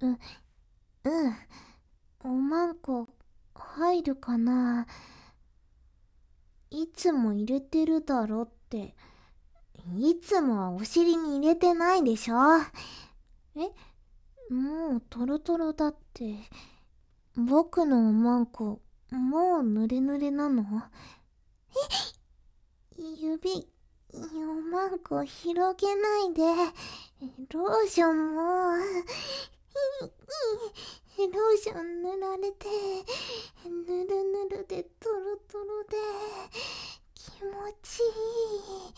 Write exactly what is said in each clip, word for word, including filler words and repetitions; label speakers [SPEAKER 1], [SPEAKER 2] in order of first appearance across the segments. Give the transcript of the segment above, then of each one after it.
[SPEAKER 1] う、うん。おまんこ、入るかな。いつも入れてるだろって。いつもはお尻に入れてないでしょ。え、もうトロトロだって。僕のおまんこ、もうぬれぬれなの？え、指、おまんこ広げないで。ローションも、ローション塗られて、ぬるぬるでトロトロで、気持ちいい。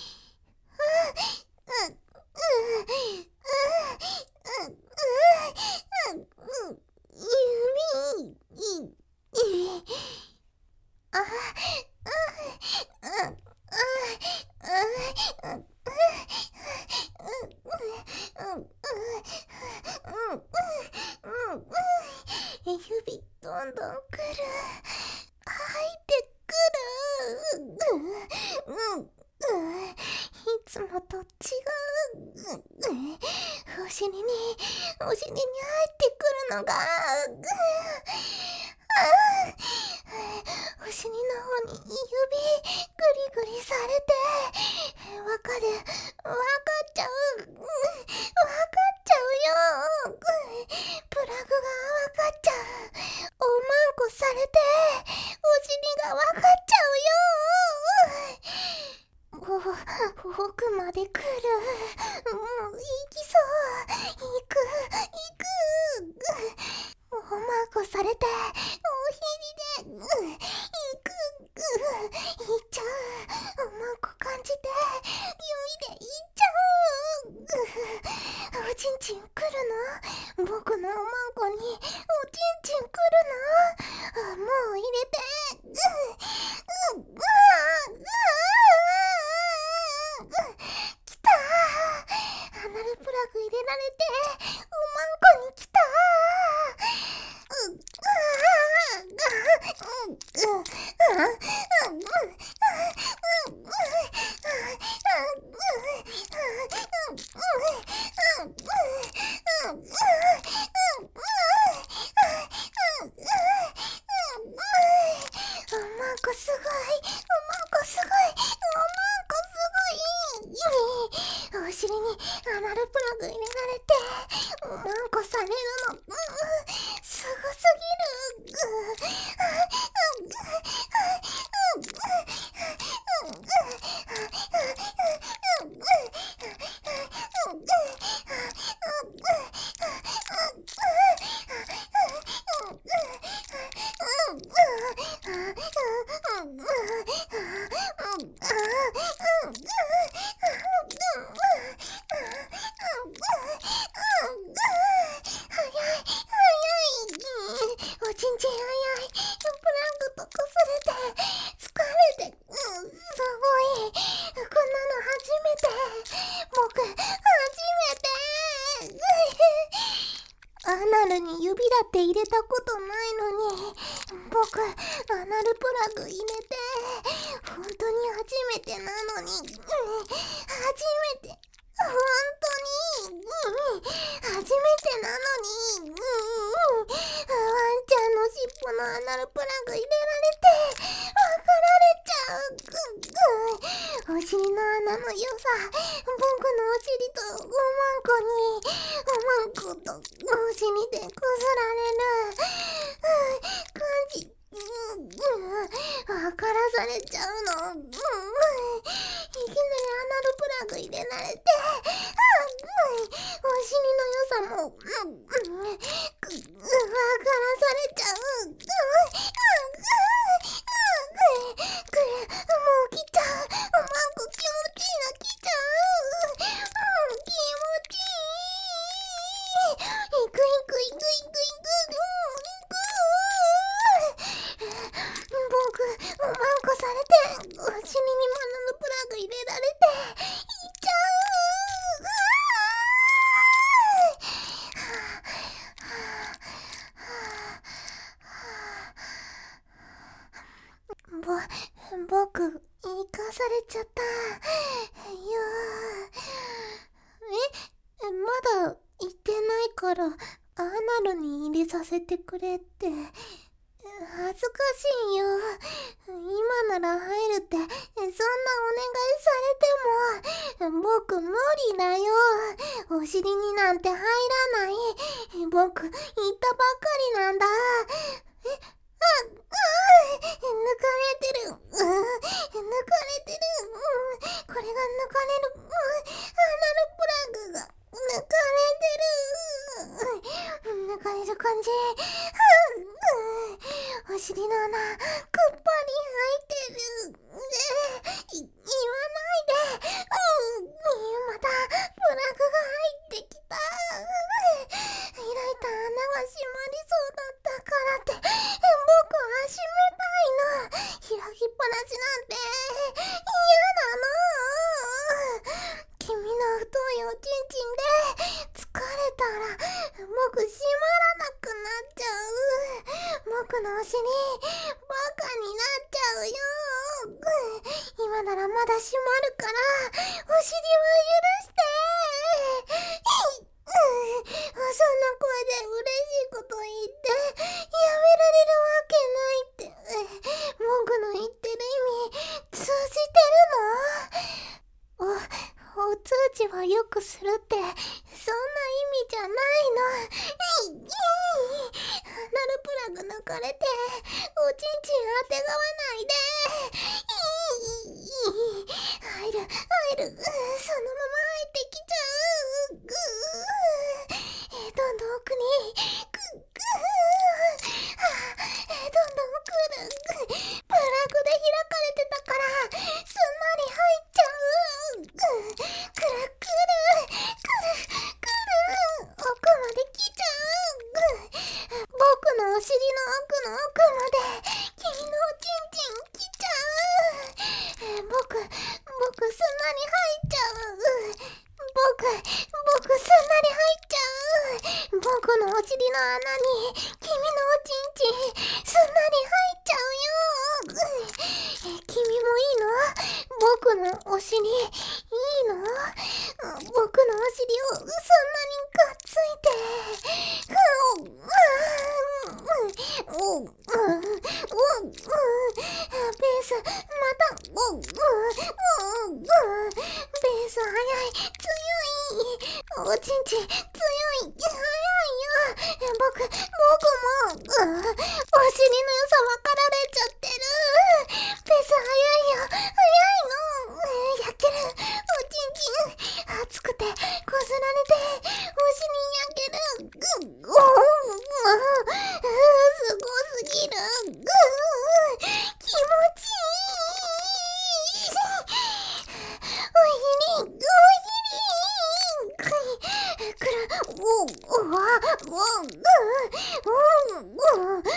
[SPEAKER 1] 指どんどんくる。入ってくる。いつもと違う。お尻に、お尻に入ってくるのが、お尻の方に指グリグリされて、わかる、わかっちゃう、わかっちゃうよ。プラグがわかっちゃう。おまんこされて、お尻がわかっちゃうよ。お、奥まで来る。もう行きそう。行く、行く。おまんこされて、お尻で、行く、行っちゃう。おまんこ感じて、指で行っちゃう。おちんちん来るの？僕のおまんこに、おちんちん来るの？もう入れて。来たー。アナルプラグ入れられて、おまんこに来たおまんこすごい、おまんこすごい、おまんこすごい。お尻にアナルプラグ入れられて、おまんこされるの、すごすぎる。おちんちん早い。プラグとこすれて、疲れて、うん、すごい。こんなの初めて。僕、初めて。アナルに指だって入れたことないのに、僕、アナルプラグ入れて、本当に初めてなのに、うん、初めて。本当に、うん、初めてなのに、うん、ワンちゃんの尻尾のアナルプラグ入れられて、わかられちゃう。お尻の穴の良さ、僕のお尻とおまんこに、おまんことお尻でこすられる、感じ、わからされちゃうの。いきなりアナルプラグ入れられて、お尻の良さも、わからされちゃう。もう来ちゃう。おまんこ気持ちいいな、来ちゃう。気持ちいい。行く行く行く行く行く。僕、おまんこされて、お尻にもアナルプラグ入れられて、行っちゃう。ぼ、僕、生かされちゃった。よー。え、まだ行ってないから、 アナルに入れさせてくれって。恥ずかしいよ。今なら入るって、そんなお願いされても、僕無理だよ。お尻になんて入らない。僕、言ったばっかりなんだ。え、あ、あ、抜かれてる。うん、抜かれてる。うん、これが抜かれる。うん、アナルプラグが抜かれてる。うん、抜かれる感じ。うん、お尻の穴、くっぱり開いてる。ね、い、言わないで。うん、また、プラグが入ってきた。開いた穴が閉まりそうだったからって、僕は閉めたいの。開きっぱなしなんて、嫌なの。君の太いおちんちんで、疲れたら、僕閉まらなくなっちゃう。僕のお尻、バカになっちゃうよ。今ならまだ閉まるから、お尻は許して。うん、そんな声で嬉しいこと言って、やめられるわけないって。僕の言ってる意味、通じてるの？お、お通知はよくするって、そんな意味じゃないの。えい、えい、アナルプラグ抜かれて、おちんちんあてがわないで。いい、入る、入る、そのまま入ってきちゃう。ぐー、どんどん奥に、ぐ、ぐー、どんどん来る。プラグで開かれてたから、すんなり入っちゃう。くる、くる、くる、くる、奥まで来ちゃう。僕のお尻の奥の奥まで、君のおちんちん来ちゃう。僕、僕すんなり入っちゃう。僕、僕すんなり入っちゃう。僕のお尻の穴に、君のおちんちん、すんなり入っちゃうよ。君もいいの？僕のお尻、いいの？僕のお尻をそんなにがっついて。うん、うん、うん、うん、うん、ベース、また、うん、うん、うん、うん、ベース早い、強い。おちんちん、強い、早いよ。僕、僕も、うん、お尻の良さ分かられちゃってる。ペース早いよ、早いの。焼ける、おちんちん、熱くて、こすられて、お尻焼ける。ぐっ、ごー、すごすぎる。ぐー、気持ちいい。お尻、お尻。くる、お、おわ、お、ぐ、お、ぐ、お、ぐ、お、ぐ、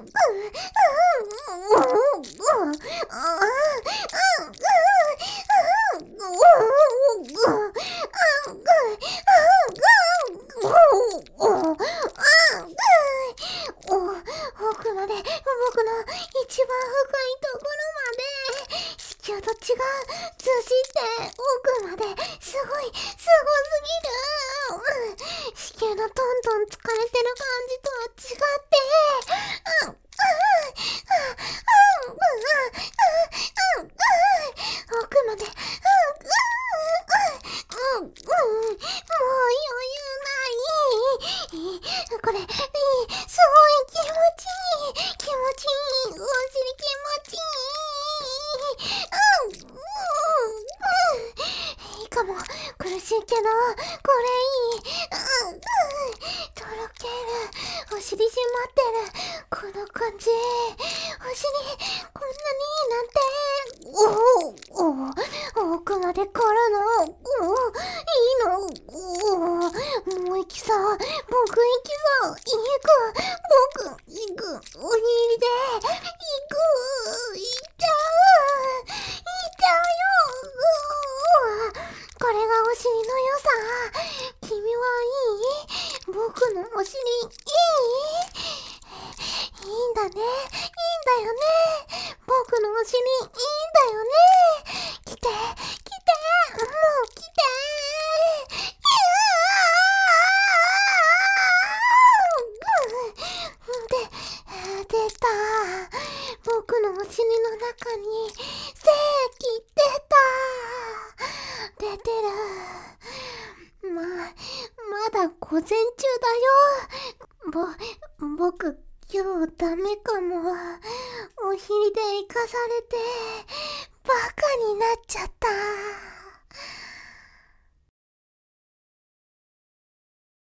[SPEAKER 1] 奥まで、僕の一番深いところまで、地球と違う、通じて奥まで、すごい、すごすぎる。地球のトントン疲れてる感じとは違って、うん、うん、うん、うん、うん、うん、奥まで、うん、うん、うん、うん、もう余裕ない。これ、いい、すごい気持ちいい。気持ちいい。お尻気持ちいい。うん、うん、うん。いいかも。苦しいけど、これいい。うん、うん。とろける。お尻締まってる。この感じ。お尻、こんなにいいなんて。おお、奥まで来るの。おいいの。おもう行きそう。僕行きそう。行く。僕、行く。おにぎりで。行く。行っちゃう。行っちゃうよ。これがお尻の良さ。君はいい？僕のお尻、いい？いいんだね。いいんだよね。僕のお尻、いいんだよね。来て、来て、もう来て。 かに精液出た。出てる。ま、まだ午前中だよ。ぼ、僕、今日ダメかも。お尻で生かされて、バカになっちゃった。